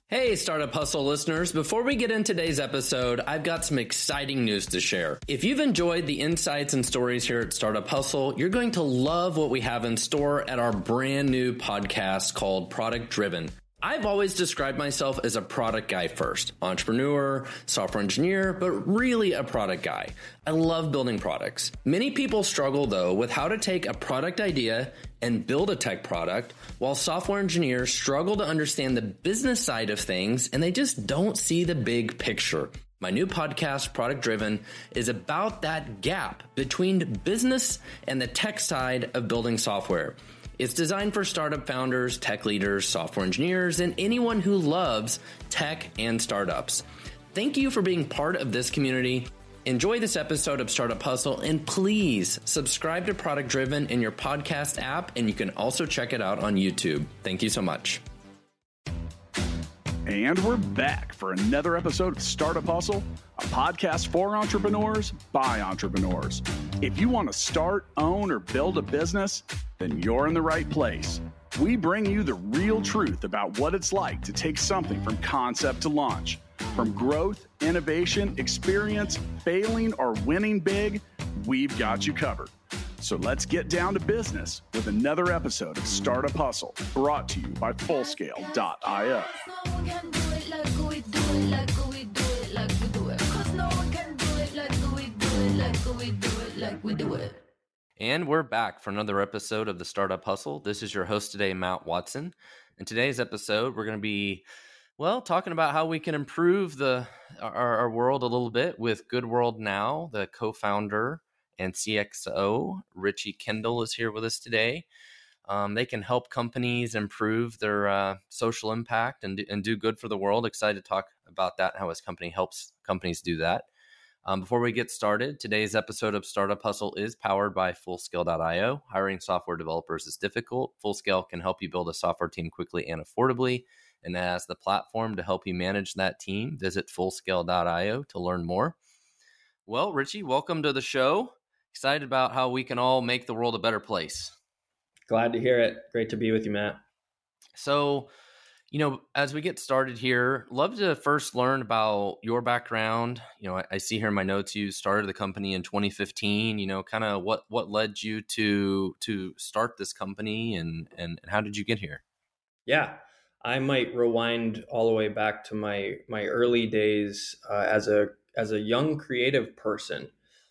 Hey, Startup Hustle listeners. Before we get into today's episode, I've got some exciting news to share. If you've enjoyed the insights and stories here at Startup Hustle, you're going to love what we have in store at our brand new podcast called Product Driven. I've always described myself as a product guy first, entrepreneur, software engineer, but really a product guy. I love building products. Many people struggle though with how to take a product idea and build a tech product, while software engineers struggle to understand the business side of things and they just don't see the big picture. My new podcast, Product Driven, is about that gap between business and the tech side of building software. It's designed for startup founders, tech leaders, software engineers, and anyone who loves tech and startups. Thank you for being part of this community. Enjoy this episode of Startup Hustle, and please subscribe to Product Driven in your podcast app, and you can also check it out on YouTube. Thank you so much. And we're back for another episode of Startup Hustle, a podcast for entrepreneurs by entrepreneurs. If you want to start, own, or build a business, then you're in the right place. We bring you the real truth about what it's like to take something from concept to launch. From growth, innovation, experience, failing, or winning big, we've got you covered. So let's get down to business with another episode of Startup Hustle, brought to you by Fullscale.io. And we're back for another episode of the Startup Hustle. This is your host today, Matt Watson. In today's episode, we're going to be, talking about how we can improve our world a little bit with Good World Now. The co-founder and CXO, Richie Kendall, is here with us today. They can help companies improve their social impact and do good for the world. Excited to talk about that and how his company helps companies do that. Before we get started, today's episode of Startup Hustle is powered by Fullscale.io. Hiring software developers is difficult. Fullscale can help you build a software team quickly and affordably. And as the platform to help you manage that team, visit Fullscale.io to learn more. Well, Richie, welcome to the show. Excited about how we can all make the world a better place. Glad to hear it. Great to be with you, Matt. So, as we get started here, love to first learn about your background. I see here in my notes you started the company in 2015. Kind of what led you to start this company and how did you get here? Yeah, I might rewind all the way back to my early days as a young creative person.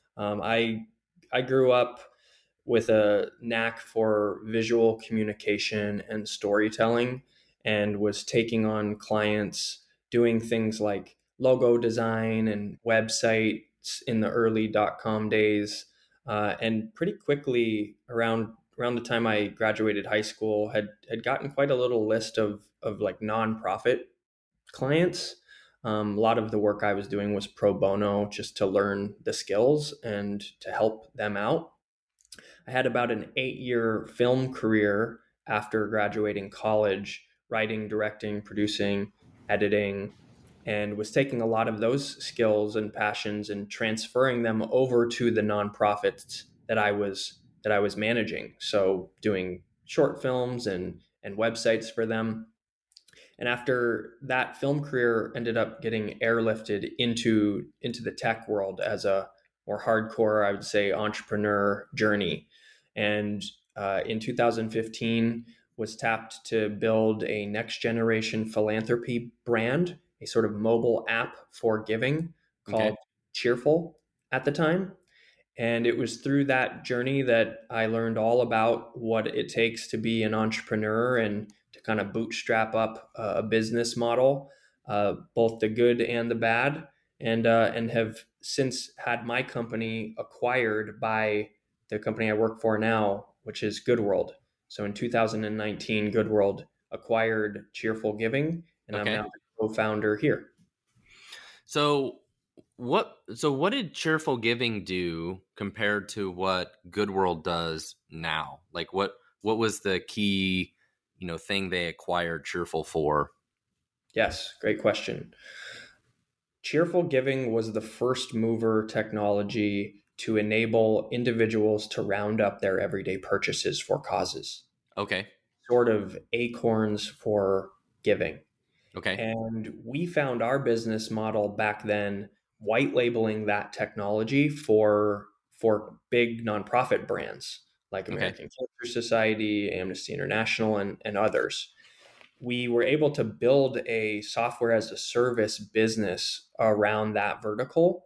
I grew up with a knack for visual communication and storytelling, and was taking on clients doing things like logo design and websites in the early .com days. And pretty quickly around the time I graduated high school, had gotten quite a little list of like nonprofit clients. A lot of the work I was doing was pro bono, just to learn the skills and to help them out. I had about an 8-year film career after graduating college, writing, directing, producing, editing, and was taking a lot of those skills and passions and transferring them over to the nonprofits that I was managing. So doing short films and websites for them. And after that film career ended up getting airlifted into the tech world as a more hardcore, I would say, entrepreneur journey. And in 2015, was tapped to build a next generation philanthropy brand, a sort of mobile app for giving called Cheerful at the time. And it was through that journey that I learned all about what it takes to be an entrepreneur and to kind of bootstrap up a business model, both the good and the bad, and have since had my company acquired by the company I work for now, which is Good World. So in 2019, Good World acquired Cheerful Giving, and I'm now the co-founder here. So what did Cheerful Giving do compared to what Good World does now? Like what was the key, thing they acquired Cheerful for? Yes, great question. Cheerful Giving was the first mover technology to enable individuals to round up their everyday purchases for causes. Okay. Sort of acorns for giving. Okay. And we found our business model back then white labeling that technology for big nonprofit brands like Okay. American Cancer Society, Amnesty International, and others. We were able to build a software as a service business around that vertical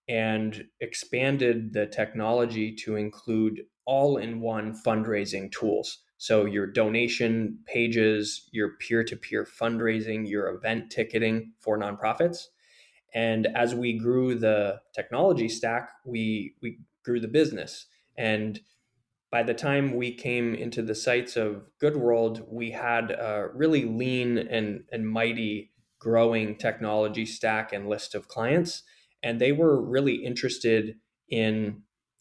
and expanded the technology to include all-in-one fundraising tools. So your donation pages, your peer-to-peer fundraising, your event ticketing for nonprofits. And as we grew the technology stack, we grew the business. And by the time we came into the sights of Good World, we had a really lean and mighty growing technology stack and list of clients. And they were really interested in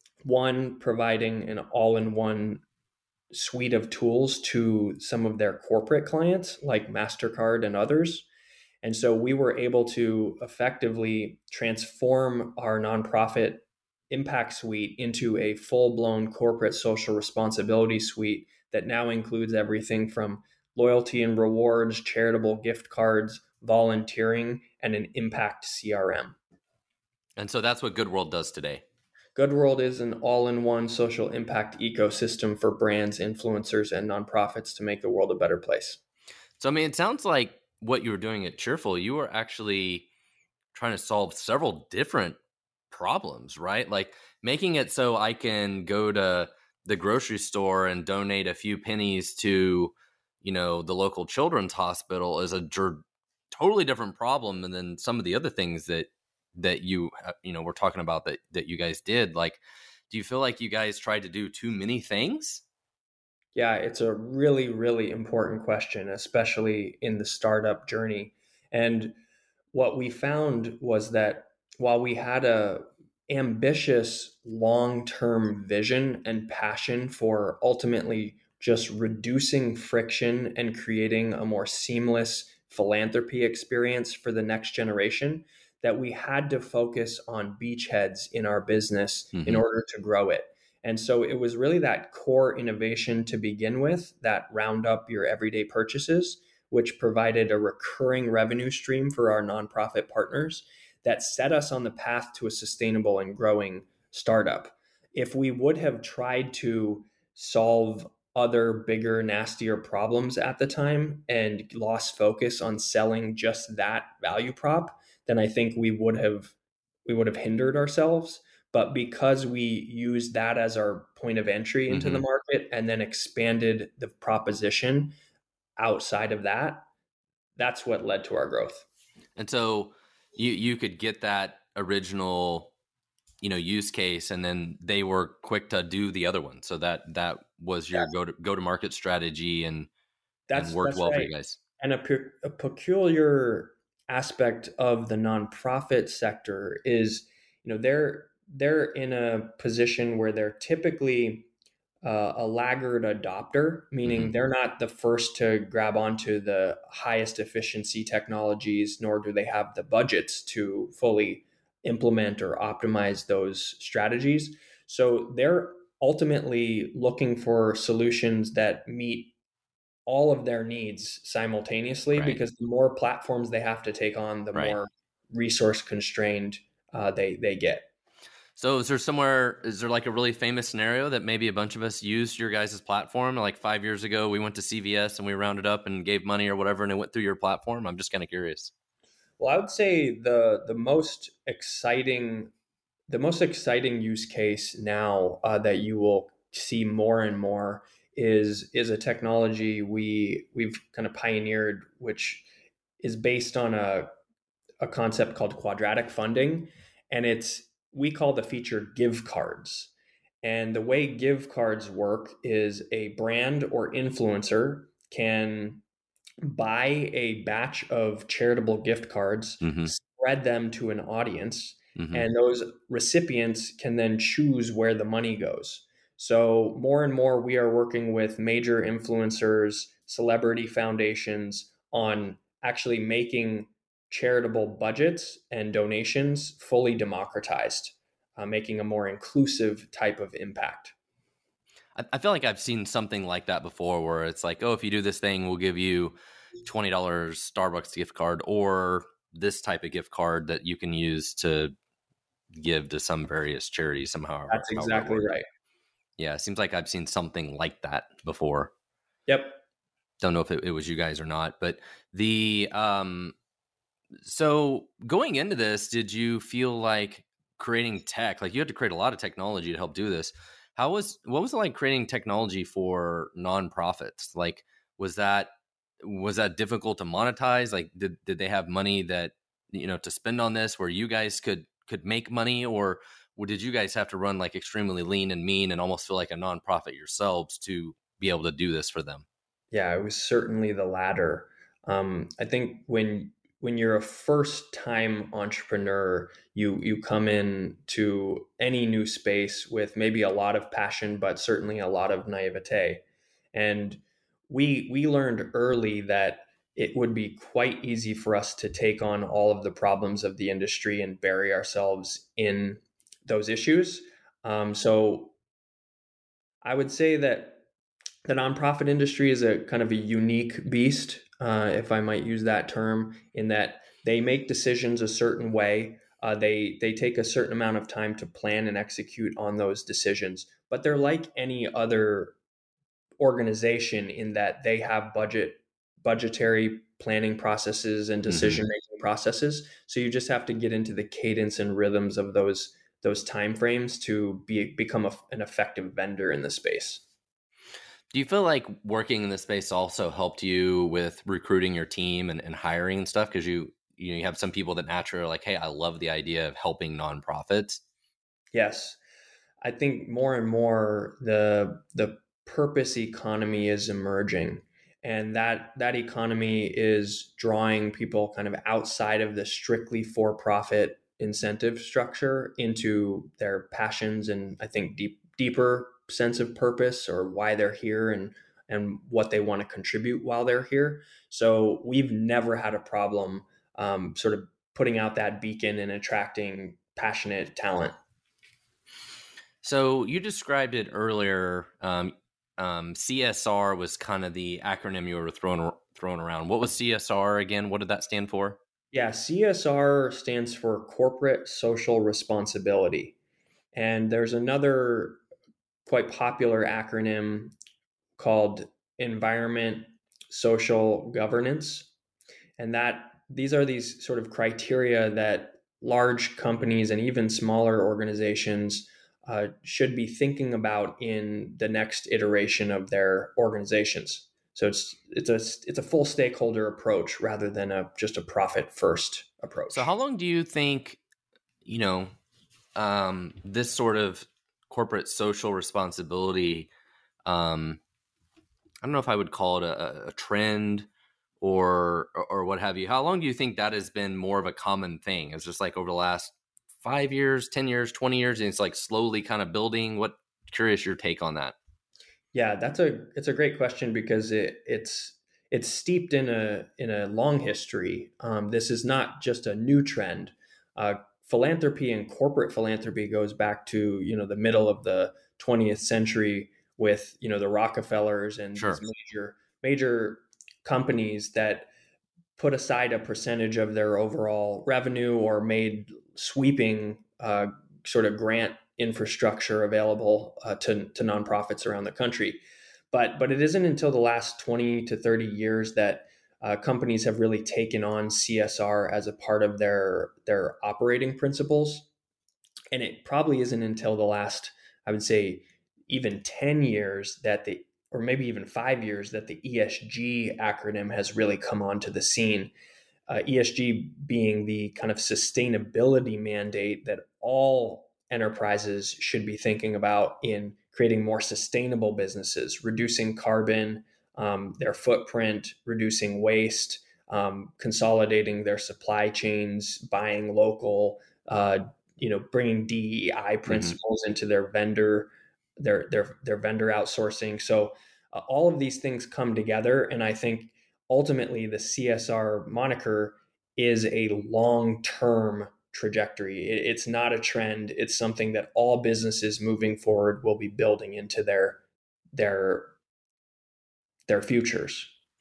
one, providing an all in one suite of tools to some of their corporate clients like MasterCard and others. And so we were able to effectively transform our nonprofit impact suite into a full blown corporate social responsibility suite that now includes everything from loyalty and rewards, charitable gift cards, volunteering, and an impact CRM. And so that's what Good World does today. Good World is an all in one social impact ecosystem for brands, influencers, and nonprofits to make the world a better place. So, I mean, it sounds like what you were doing at Cheerful, you were actually trying to solve several different problems, right? Like making it so I can go to the grocery store and donate a few pennies to, the local children's hospital is a totally different problem than some of the other things that you were talking about that you guys did. Like, do you feel like you guys tried to do too many things? Yeah, it's a really, really important question, especially in the startup journey. And what we found was that while we had a ambitious long-term vision and passion for ultimately just reducing friction and creating a more seamless philanthropy experience for the next generation, that we had to focus on beachheads in our business in order to grow it. And so it was really that core innovation to begin with that round up your everyday purchases, which provided a recurring revenue stream for our nonprofit partners that set us on the path to a sustainable and growing startup. If we would have tried to solve other bigger, nastier problems at the time and lost focus on selling just that value prop, then I think we would have hindered ourselves. But because we used that as our point of entry into the market and then expanded the proposition outside of that, that's what led to our growth. And so you could get that original, use case, and then they were quick to do the other one. So that was your go to market strategy, and worked well for you guys. And a peculiar aspect of the nonprofit sector is, they're in a position where they're typically a laggard adopter, meaning they're not the first to grab onto the highest efficiency technologies, nor do they have the budgets to fully implement or optimize those strategies. So they're ultimately looking for solutions that meet all of their needs simultaneously, Right. because the more platforms they have to take on, the more resource constrained they get. So is there like a really famous scenario that maybe a bunch of us used your guys' platform? Like 5 years ago, we went to CVS and we rounded up and gave money or whatever, and it went through your platform? I'm just kind of curious. Well, I would say the most exciting use case now that you will see more and more is a technology we've kind of pioneered, which is based on a concept called quadratic funding, and we call the feature Give Cards. And the way Give Cards work is a brand or influencer can buy a batch of charitable gift cards, spread them to an audience, and those recipients can then choose where the money goes. So more and more, we are working with major influencers, celebrity foundations on actually making charitable budgets and donations fully democratized, making a more inclusive type of impact. I feel like I've seen something like that before, where it's like, oh, if you do this thing, we'll give you $20 Starbucks gift card or this type of gift card that you can use to give to some various charities somehow. That's exactly right. Yeah, it seems like I've seen something like that before. Yep. Don't know if it was you guys or not, but so going into this, did you feel like creating tech, like you had to create a lot of technology to help do this? What was it like creating technology for nonprofits? Like, was that difficult to monetize? Like, did they have money that, to spend on this where you guys could make money, or did you guys have to run like extremely lean and mean and almost feel like a nonprofit yourselves to be able to do this for them? Yeah, it was certainly the latter. I think when you're a first time entrepreneur, you come in to any new space with maybe a lot of passion, but certainly a lot of naivete. And we learned early that it would be quite easy for us to take on all of the problems of the industry and bury ourselves in those issues. So I would say that the nonprofit industry is a kind of a unique beast, if I might use that term, in that they make decisions a certain way. They take a certain amount of time to plan and execute on those decisions, but they're like any other organization in that they have budgetary planning processes and decision making processes. So you just have to get into the cadence and rhythms of those timeframes to become an effective vendor in the space. Do you feel like working in this space also helped you with recruiting your team and hiring and stuff? Because you have some people that naturally are like, hey, I love the idea of helping nonprofits. Yes. I think more and more the purpose economy is emerging, and that economy is drawing people kind of outside of the strictly for-profit incentive structure into their passions and I think deeper sense of purpose or why they're here and what they want to contribute while they're here. So we've never had a problem sort of putting out that beacon and attracting passionate talent. So you described it earlier. CSR was kind of the acronym you were throwing around. What was CSR again? What did that stand for? Yeah, CSR stands for Corporate Social Responsibility. And there's another quite popular acronym called Environment Social Governance. And these are these sort of criteria that large companies and even smaller organizations should be thinking about in the next iteration of their organizations. So it's a full stakeholder approach rather than just a profit first approach. So how long do you think, this sort of corporate social responsibility, I don't know if I would call it a trend or what have you. How long do you think that has been more of a common thing? It's just like over the last 5 years, 10 years, 20 years, and it's like slowly kind of building. Curious your take on that. Yeah, it's a great question because it's steeped in a long history. This is not just a new trend. Philanthropy and corporate philanthropy goes back to the middle of the 20th century with the Rockefellers and Sure. these major companies that put aside a percentage of their overall revenue or made sweeping sort of grant infrastructure available to nonprofits around the country. But it isn't until the last 20 to 30 years that companies have really taken on CSR as a part of their operating principles. And it probably isn't until the last, I would say, even 10 years or maybe even 5 years that the ESG acronym has really come onto the scene. ESG being the kind of sustainability mandate that all enterprises should be thinking about in creating more sustainable businesses, reducing carbon, their footprint, reducing waste, consolidating their supply chains, buying local, bringing DEI principles into their vendor outsourcing. So all of these things come together, and I think ultimately the CSR moniker is a long-term trajectory. It's not a trend. It's something that all businesses moving forward will be building into their futures.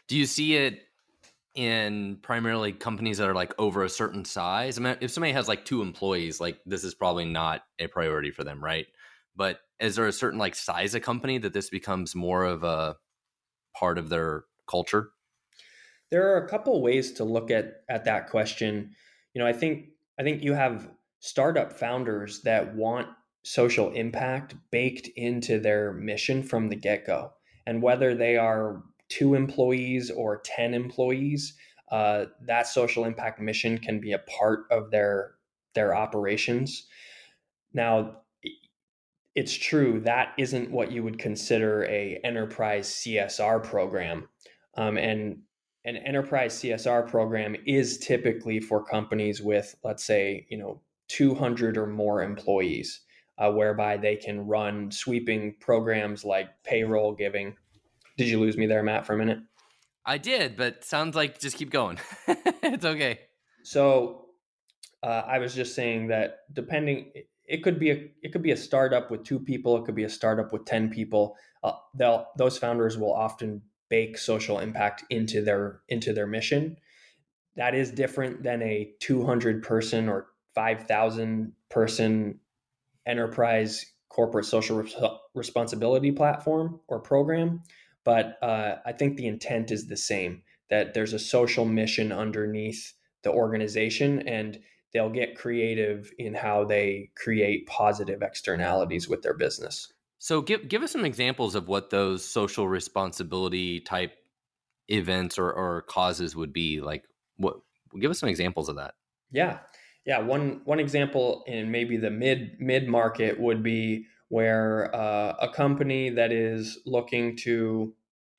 Do you see it in primarily companies that are like over a certain size? I mean, if somebody has like 2 employees, like this is probably not a priority for them, right? But is there a certain like size of company that this becomes more of a part of their culture? There are a couple ways to look at that question. I think you have startup founders that want social impact baked into their mission from the get-go. And whether they are 2 employees or 10 employees, that social impact mission can be a part of their operations. Now, it's true that isn't what you would consider a enterprise CSR program, and an enterprise CSR program is typically for companies with, let's say, 200 or more employees, whereby they can run sweeping programs like payroll giving. Did you lose me there, Matt, for a minute? I did, but sounds like just keep going. It's okay. So I was just saying that it could be a startup with 2 people, it could be a startup with 10 people. Those founders will often bake social impact into their mission. That is different than a 200 person or 5,000 person enterprise corporate social responsibility platform or program. But I think the intent is the same, that there's a social mission underneath the organization, and they'll get creative in how they create positive externalities with their business. So give us some examples of what those social responsibility type events or causes would be. Like, what? Give us some examples of that. Yeah. Yeah. One example in maybe the mid market would be where a company that is looking to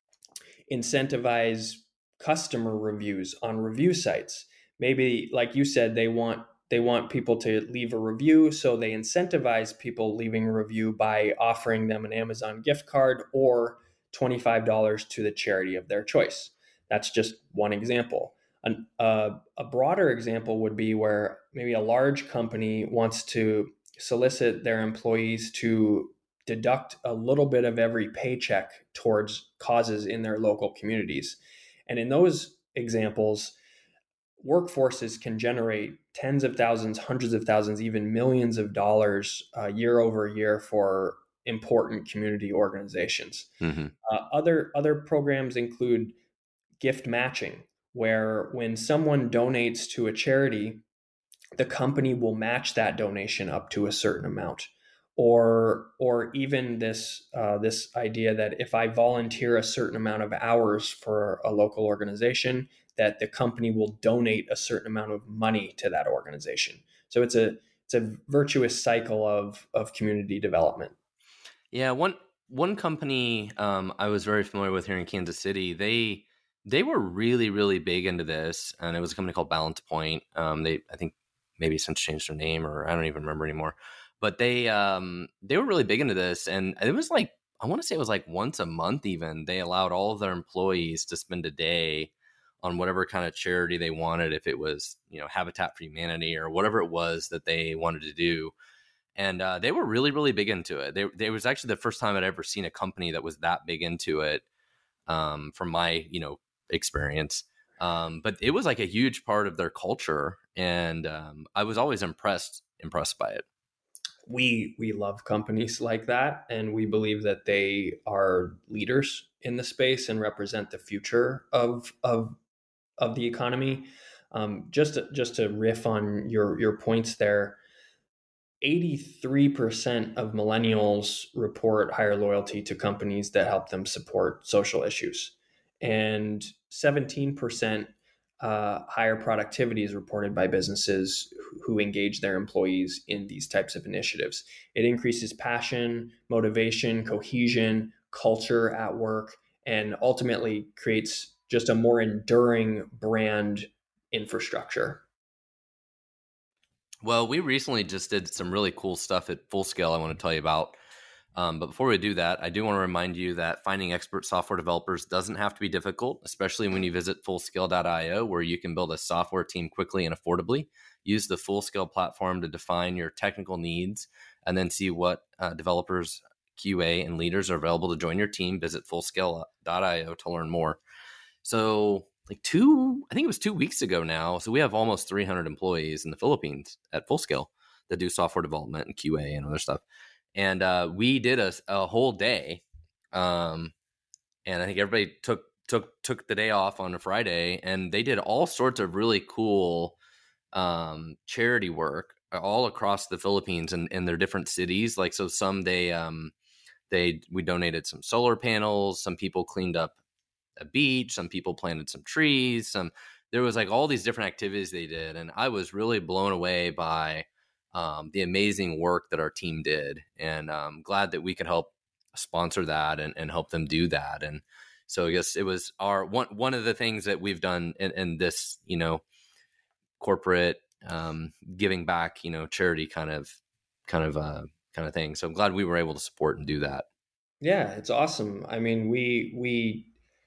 incentivize customer reviews on review sites. Maybe, like you said, they want people to leave a review, so they incentivize people leaving a review by offering them an Amazon gift card or $25 to the charity of their choice. That's just one example. A broader example would be where maybe a large company wants to solicit their employees to deduct a little bit of every paycheck towards causes in their local communities. And in those examples, workforces can generate tens of thousands, hundreds of thousands, even millions of dollars year over year for important community organizations. Mm-hmm. Other programs include gift matching, where when someone donates to a charity, the company will match that donation up to a certain amount. Or even this idea that if I volunteer a certain amount of hours for a local organization, that the company will donate a certain amount of money to that organization. So it's a virtuous cycle of community development. Yeah, one company I was very familiar with here in Kansas City, they were really, really big into this, and it was a company called Balance Point. I think maybe since changed their name, or I don't even remember anymore. But they were really big into this, and it was like, I want to say it was like once a month even, they allowed all of their employees to spend a day on whatever kind of charity they wanted, if it was, Habitat for Humanity or whatever it was that they wanted to do. And they were really, really big into it. They was actually the first time I'd ever seen a company that was that big into it, from my, experience. But it was like a huge part of their culture. And I was always impressed by it. We love companies like that, and we believe that they are leaders in the space and represent the future of the economy. Just to riff on your points there, 83% of millennials report higher loyalty to companies that help them support social issues, and 17% higher productivity is reported by businesses who engage their employees in these types of initiatives. It increases passion, motivation, cohesion, culture at work, and ultimately creates just a more enduring brand infrastructure. Well, we recently just did some really cool stuff at Full Scale I want to tell you about. But before we do that, I do want to remind you that finding expert software developers doesn't have to be difficult, especially when you visit Fullscale.io, where you can build a software team quickly and affordably. Use the Full Scale platform to define your technical needs and then see what developers, QA, and leaders are available to join your team. Visit Fullscale.io to learn more. So like I think it was 2 weeks ago now. So we have almost 300 employees in the Philippines at Full Scale that do software development and QA and other stuff. And we did a whole day. And I think everybody took the day off on a Friday, and they did all sorts of really cool charity work all across the Philippines and in their different cities. Like, so some we donated some solar panels, some people cleaned up a beach, some people planted some trees, there was like all these different activities they did. And I was really blown away by the amazing work that our team did. And I'm glad that we could help sponsor that and help them do that. And so I guess it was our one of the things that we've done in this, corporate giving back, charity kind of thing. So I'm glad we were able to support and do that. Yeah, it's awesome. I mean, we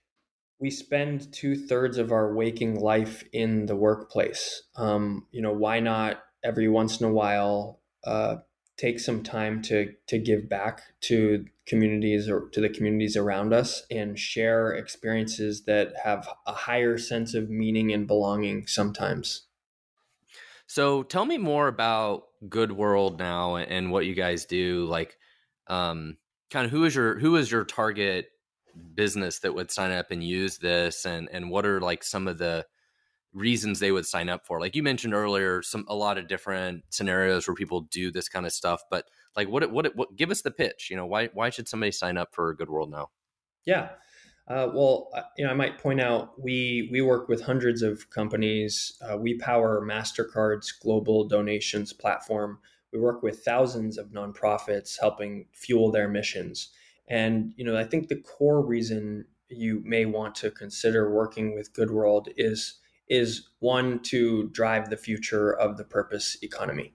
spend 2/3 of our waking life in the workplace. Why not every once in a while take some time to give back to communities or to the communities around us and share experiences that have a higher sense of meaning and belonging sometimes. So tell me more about Good World now and what you guys do. Like, kind of who is your target business that would sign up and use this, and what are like some of the reasons they would sign up for? Like you mentioned earlier, a lot of different scenarios where people do this kind of stuff, but like what give us the pitch, why should somebody sign up for Good World now? Yeah. I might point out we work with hundreds of companies. We power MasterCard's global donations platform. We work with thousands of nonprofits helping fuel their missions. And, I think the core reason you may want to consider working with Good World is one, to drive the future of the purpose economy.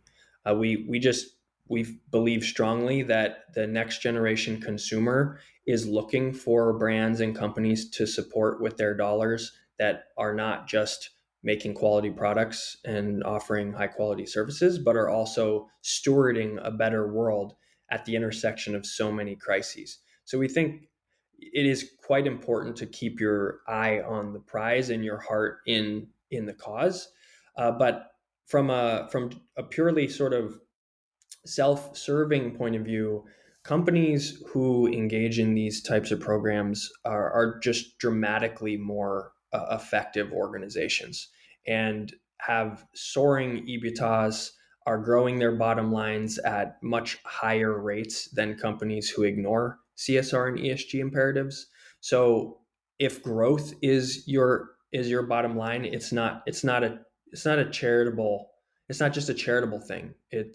We believe strongly that the next generation consumer is looking for brands and companies to support with their dollars that are not just making quality products and offering high quality services, but are also stewarding a better world at the intersection of so many crises. So we think it is quite important to keep your eye on the prize and your heart in the cause. But from a purely sort of self-serving point of view, companies who engage in these types of programs are just dramatically more effective organizations and have soaring EBITDAs, are growing their bottom lines at much higher rates than companies who ignore CSR and ESG imperatives. So if growth is your bottom line, it's not just a charitable thing.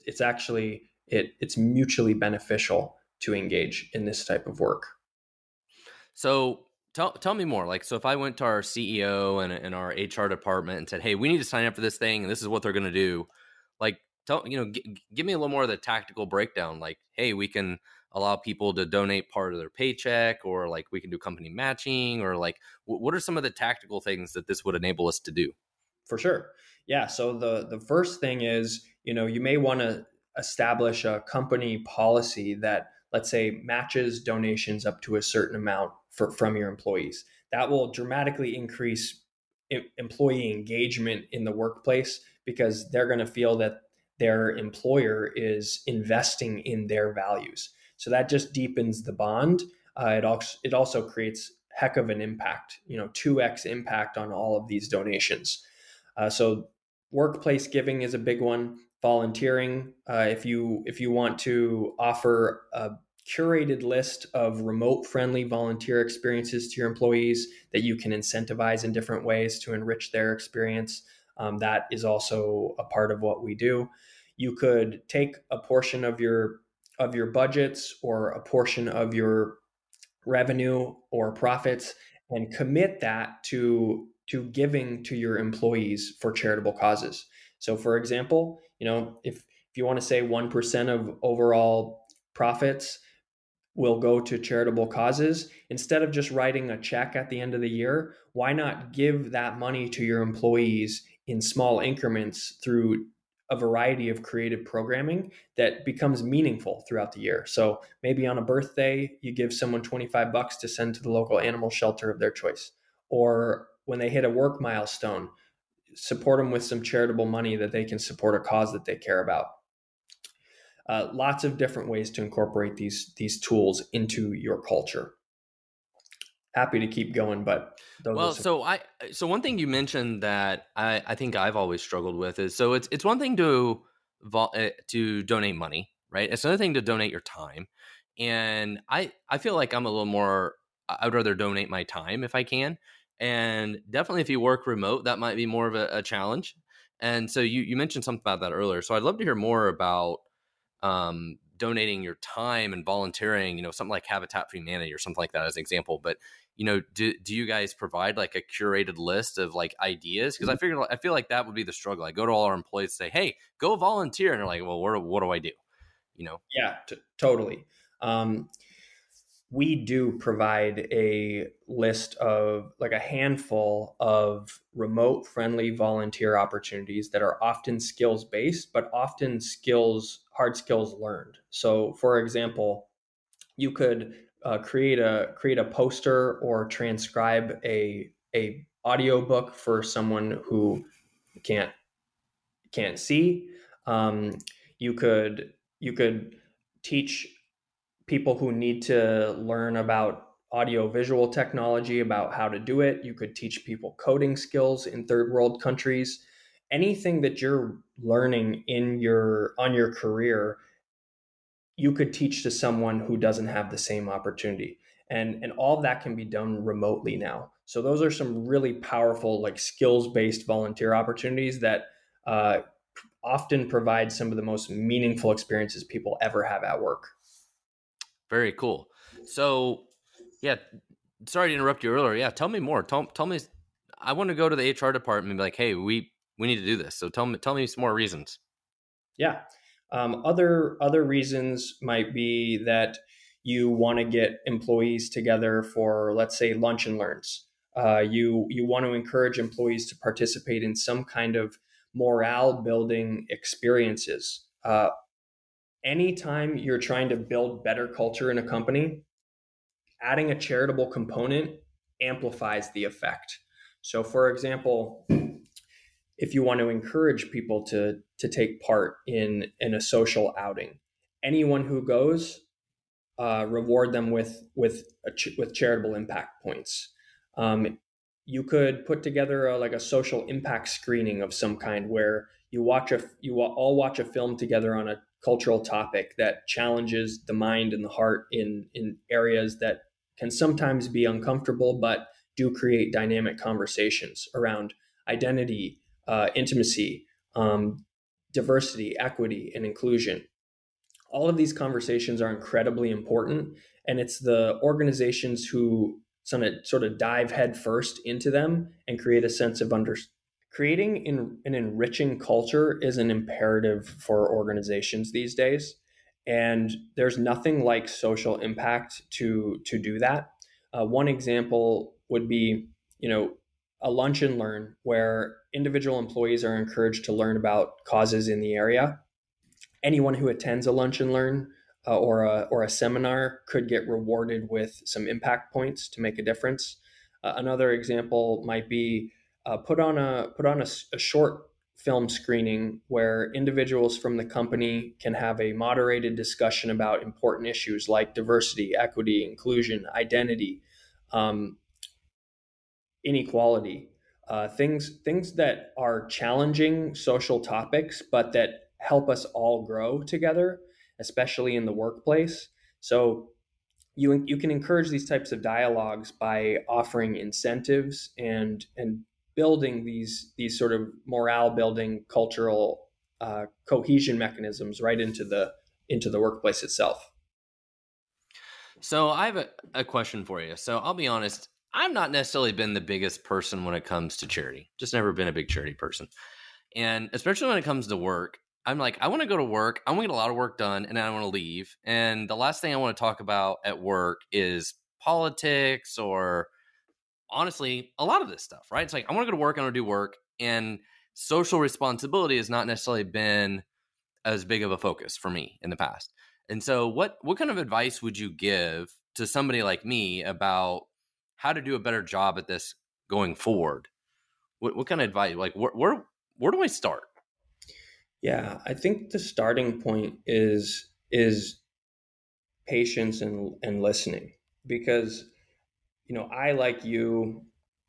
It's mutually beneficial to engage in this type of work. So tell me more. Like, so if I went to our CEO and our HR department and said, "Hey, we need to sign up for this thing, and this is what they're going to do," like, give me a little more of the tactical breakdown. Like, hey, we can allow people to donate part of their paycheck, or like we can do company matching, or like what are some of the tactical things that this would enable us to do? For sure. Yeah. So the first thing is, you may want to establish a company policy that, let's say, matches donations up to a certain amount from your employees. That will dramatically increase employee engagement in the workplace, because they're going to feel that their employer is investing in their values. So that just deepens the bond. It also creates heck of an impact, 2x impact on all of these donations. So workplace giving is a big one. Volunteering, if you want to offer a curated list of remote-friendly volunteer experiences to your employees that you can incentivize in different ways to enrich their experience, that is also a part of what we do. You could take a portion of your budgets or a portion of your revenue or profits and commit that to giving to your employees for charitable causes. So for example, if you want to say 1% of overall profits will go to charitable causes, instead of just writing a check at the end of the year, why not give that money to your employees in small increments through a variety of creative programming that becomes meaningful throughout the year? So maybe on a birthday, you give someone $25 to send to the local animal shelter of their choice. or when they hit a work milestone, support them with some charitable money that they can support a cause that they care about. Lots of different ways to incorporate these tools into your culture. Happy to keep going, but so one thing you mentioned that I think I've always struggled with is, so it's one thing to donate money, right? It's another thing to donate your time, and I feel like I'm a little more. I would rather donate my time if I can, and definitely if you work remote, that might be more of a challenge. And so you mentioned something about that earlier, so I'd love to hear more about donating your time and volunteering, something like Habitat for Humanity or something like that as an example. But, do you guys provide like a curated list of like ideas? Because I feel like that would be the struggle. I go to all our employees, say, hey, go volunteer. And they're like, well, what do I do? Yeah, totally. We do provide a list of like a handful of remote friendly volunteer opportunities that are often skills based, but often hard skills learned. So for example, you could create a poster or transcribe a audio book for someone who can't see. You could teach people who need to learn about audio visual technology, about how to do it. You could teach people coding skills in third world countries. Anything that you're learning on your career, you could teach to someone who doesn't have the same opportunity. And all of that can be done remotely now. So those are some really powerful, like skills-based volunteer opportunities that often provide some of the most meaningful experiences people ever have at work. Very cool. So, yeah, sorry to interrupt you earlier. Yeah, tell me more. Tell me. I want to go to the HR department and be like, hey, we need to do this. So tell me some more reasons. Yeah. Other reasons might be that you want to get employees together for, let's say, lunch and learns. You want to encourage employees to participate in some kind of morale building experiences. Anytime you're trying to build better culture in a company, adding a charitable component amplifies the effect. So for example, if you want to encourage people to take part in a social outing, anyone who goes, reward them with charitable impact points. You could put together a social impact screening of some kind where you all watch a film together on a cultural topic that challenges the mind and the heart in areas that can sometimes be uncomfortable, but do create dynamic conversations around identity, intimacy, diversity, equity, and inclusion. All of these conversations are incredibly important, and it's the organizations who sort of dive headfirst into them and create a sense of creating an enriching culture is an imperative for organizations these days. And there's nothing like social impact to do that. One example would be, a lunch and learn where individual employees are encouraged to learn about causes in the area. Anyone who attends a lunch and learn or a seminar could get rewarded with some impact points to make a difference. Another example might be put on a short film screening where individuals from the company can have a moderated discussion about important issues like diversity, equity, inclusion, identity, inequality, things that are challenging social topics, but that help us all grow together, especially in the workplace. So you can encourage these types of dialogues by offering incentives and building these sort of morale building cultural cohesion mechanisms right into the workplace itself. So I have a question for you. So I'll be honest, I've not necessarily been the biggest person when it comes to charity. Just never been a big charity person. And especially when it comes to work, I'm like, I want to go to work. I want to get a lot of work done, and then I want to leave. And the last thing I want to talk about at work is politics or honestly, a lot of this stuff, right? It's like, I want to go to work, I want to do work. And social responsibility has not necessarily been as big of a focus for me in the past. And so what kind of advice would you give to somebody like me about how to do a better job at this going forward, what kind of advice, like where do I start? Yeah, I think the starting point is patience and listening, because I, like you,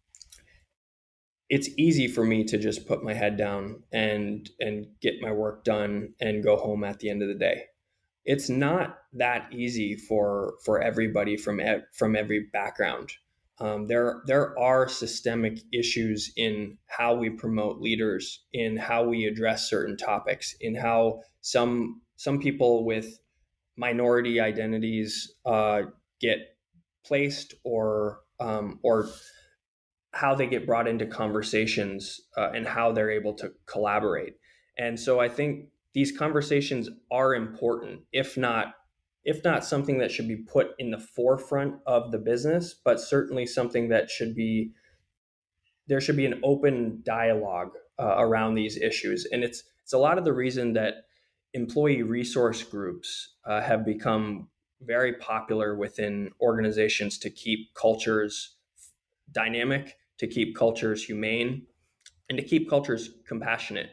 it's easy for me to just put my head down and get my work done and go home at the end of the day. It's not that easy for everybody from every background. There are systemic issues in how we promote leaders, in how we address certain topics, in how some people with minority identities get placed, or how they get brought into conversations, and how they're able to collaborate. And so I think these conversations are important, if not something that should be put in the forefront of the business, but certainly something that there should be an open dialogue around these issues. And it's a lot of the reason that employee resource groups have become very popular within organizations, to keep cultures dynamic, to keep cultures humane, and to keep cultures compassionate.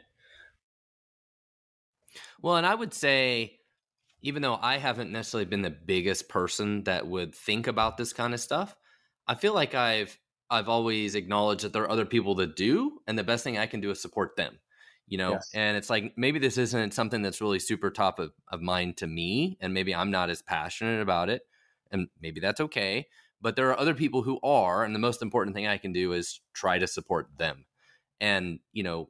Well, and I would say, even though I haven't necessarily been the biggest person that would think about this kind of stuff, I feel like I've always acknowledged that there are other people that do, and the best thing I can do is support them. Yes. And it's like, maybe this isn't something that's really super top of mind to me, and maybe I'm not as passionate about it, and maybe that's okay. But there are other people who are, and the most important thing I can do is try to support them, and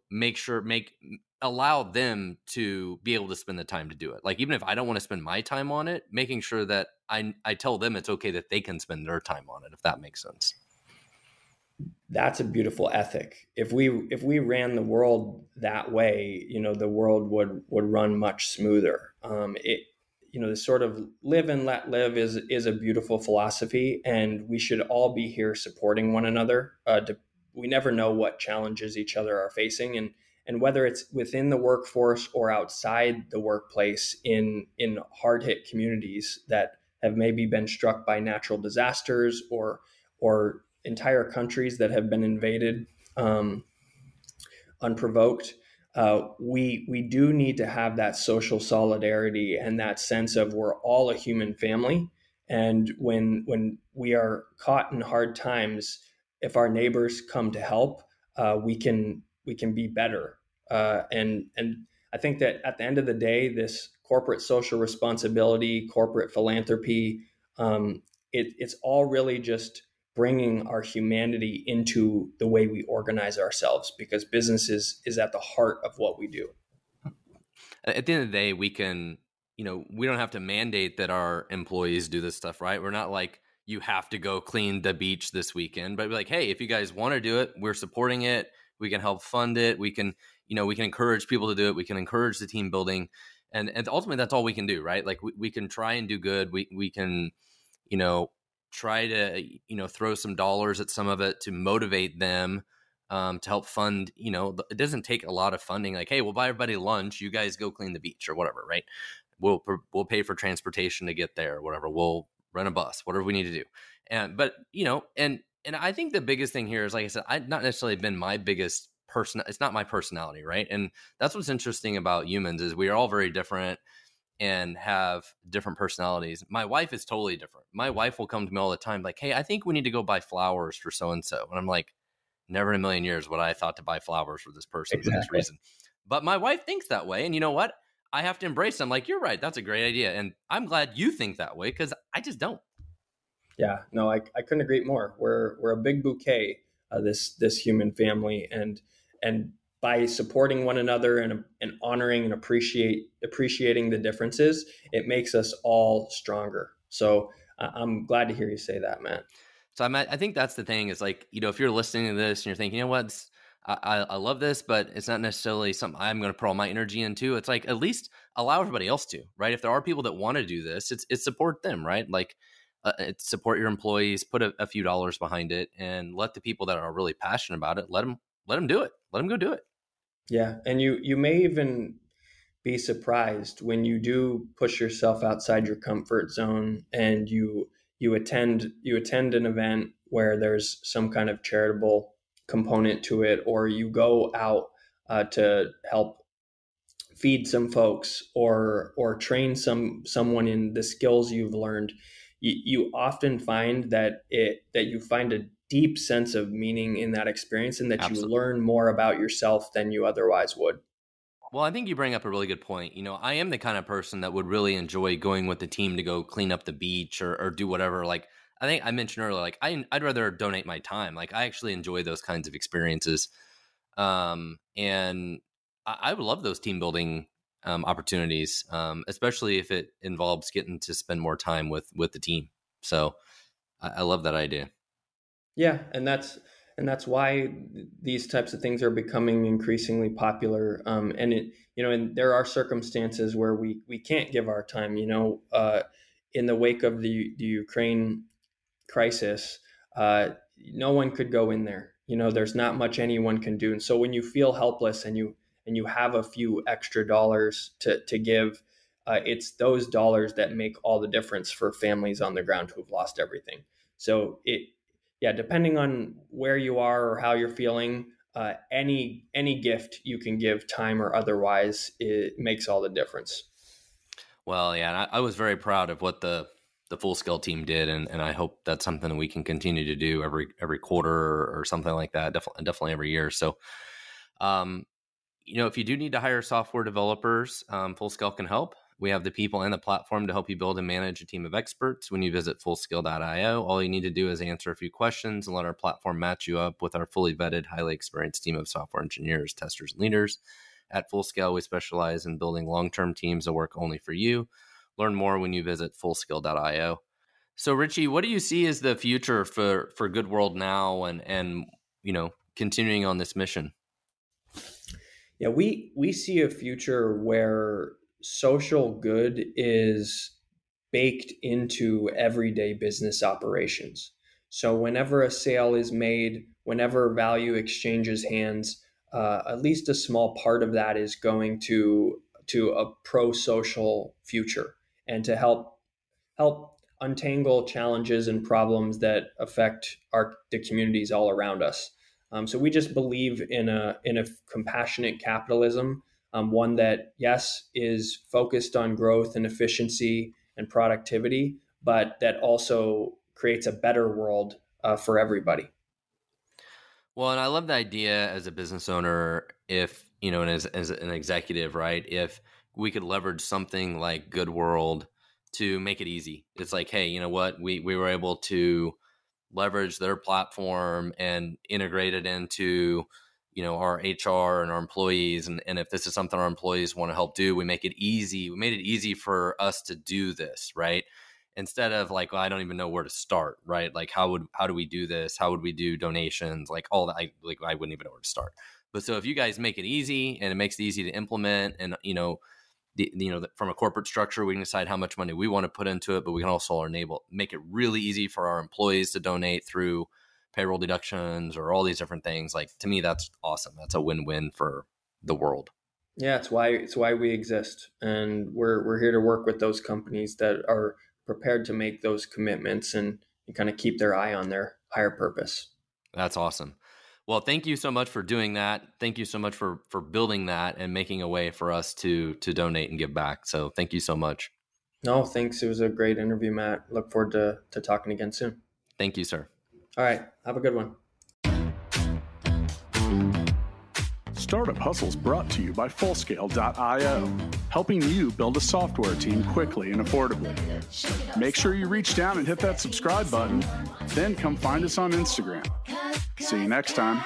allow them to be able to spend the time to do it. Like, even if I don't want to spend my time on it, making sure that I tell them it's okay that they can spend their time on it, if that makes sense. That's a beautiful ethic. If we ran the world that way, the world would run much smoother. This sort of live and let live is a beautiful philosophy, and we should all be here supporting one another. We never know what challenges each other are facing, and whether it's within the workforce or outside the workplace, in hard hit communities that have maybe been struck by natural disasters, or entire countries that have been invaded unprovoked. We do need to have that social solidarity and that sense of we're all a human family. And when we are caught in hard times, if our neighbors come to help, we can be better. And I think that at the end of the day, this corporate social responsibility, corporate philanthropy, it's all really just bringing our humanity into the way we organize ourselves, because business is at the heart of what we do. At the end of the day, we can, we don't have to mandate that our employees do this stuff, right? We're not like, you have to go clean the beach this weekend, but be like, hey, if you guys want to do it, we're supporting it. We can help fund it. We can encourage people to do it. We can encourage the team building. And ultimately, that's all we can do, right? Like, we can try and do good. We can, try to, throw some dollars at some of it to motivate them, to help fund, it doesn't take a lot of funding. Like, hey, we'll buy everybody lunch. You guys go clean the beach or whatever, right? We'll pay for transportation to get there or whatever. We'll rent a bus, whatever we need to do. But I think the biggest thing here is, like I said, I've not necessarily been my biggest person. It's not my personality, right? And that's what's interesting about humans, is we are all very different and have different personalities. My wife is totally different. My wife will come to me all the time like, hey, I think we need to go buy flowers for so-and-so. And I'm like, never in a million years would I thought to buy flowers for this person for this reason. But my wife thinks that way. And you know what? I have to embrace them. Like, you're right. That's a great idea. And I'm glad you think that way, because I just don't. Yeah, no, I couldn't agree more. We're a big bouquet, this human family, and by supporting one another and honoring and appreciating the differences, it makes us all stronger. So I'm glad to hear you say that, Matt. So I think that's the thing, is like, if you're listening to this and you're thinking, you know what, I love this, but it's not necessarily something I'm going to put all my energy into. It's like, at least allow everybody else to, right? If there are people that want to do this, it's support them, right? Like, support your employees, put a few dollars behind it, and let the people that are really passionate about it, let them do it. Let them go do it. Yeah. And you may even be surprised when you do push yourself outside your comfort zone, and you attend an event where there's some kind of charitable component to it, or you go out to help feed some folks or train someone in the skills you've learned, you often find that you find a deep sense of meaning in that experience, and that Absolutely. you learn more about yourself than you otherwise would. Well, I think you bring up a really good point. I am the kind of person that would really enjoy going with the team to go clean up the beach or do whatever. Like, I think I mentioned earlier, like I'd rather donate my time. Like, I actually enjoy those kinds of experiences. And I would love those team building opportunities, especially if it involves getting to spend more time with the team. So I love that idea. Yeah, and that's why these types of things are becoming increasingly popular. And there are circumstances where we can't give our time. In the wake of the Ukraine crisis, no one could go in there. There's not much anyone can do. And so when you feel helpless and you have a few extra dollars to give, it's those dollars that make all the difference for families on the ground who've lost everything. So depending on where you are or how you're feeling, any gift you can give, time or otherwise, it makes all the difference. Well, yeah, I was very proud of what the Full Scale team did, and I hope that's something that we can continue to do every quarter or something like that. Definitely every year. So, if you do need to hire software developers, Full Scale can help. We have the people and the platform to help you build and manage a team of experts. When you visit fullscale.io, all you need to do is answer a few questions and let our platform match you up with our fully vetted, highly experienced team of software engineers, testers, and leaders. At Full Scale, we specialize in building long-term teams that work only for you. Learn more when you visit fullscale.io. So, Richie, what do you see as the future for Good World now and continuing on this mission? Yeah, we see a future where social good is baked into everyday business operations. So whenever a sale is made, whenever value exchanges hands, at least a small part of that is going to a pro-social future, and to help untangle challenges and problems that affect the communities all around us. So we just believe in a compassionate capitalism, one that, yes, is focused on growth and efficiency and productivity, but that also creates a better world for everybody. Well, and I love the idea as a business owner, if, and as an executive, right? If we could leverage something like Good World to make it easy. It's like, hey, you know what? We were able to leverage their platform and integrate it into, our HR and our employees. And if this is something our employees want to help do, we make it easy. We made it easy for us to do this, right? Instead of like, well, I don't even know where to start, right? Like, how do we do this? How would we do donations? Like all that, I wouldn't even know where to start. But so if you guys make it easy and it makes it easy to implement, and from a corporate structure, we can decide how much money we want to put into it, but we can also make it really easy for our employees to donate through payroll deductions or all these different things. Like, to me, that's awesome. That's a win-win for the world. Yeah, it's why we exist, and we're here to work with those companies that are prepared to make those commitments and kind of keep their eye on their higher purpose. That's awesome. Well, thank you so much for doing that. Thank you so much for building that and making a way for us to donate and give back. So thank you so much. No, thanks. It was a great interview, Matt. Look forward to talking again soon. Thank you, sir. All right. Have a good one. Startup Hustles brought to you by Fullscale.io, helping you build a software team quickly and affordably. Make sure you reach down and hit that subscribe button, then come find us on Instagram. See you next time.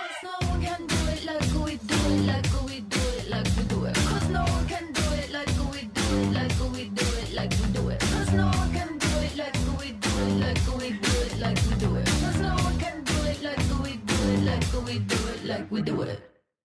We do it.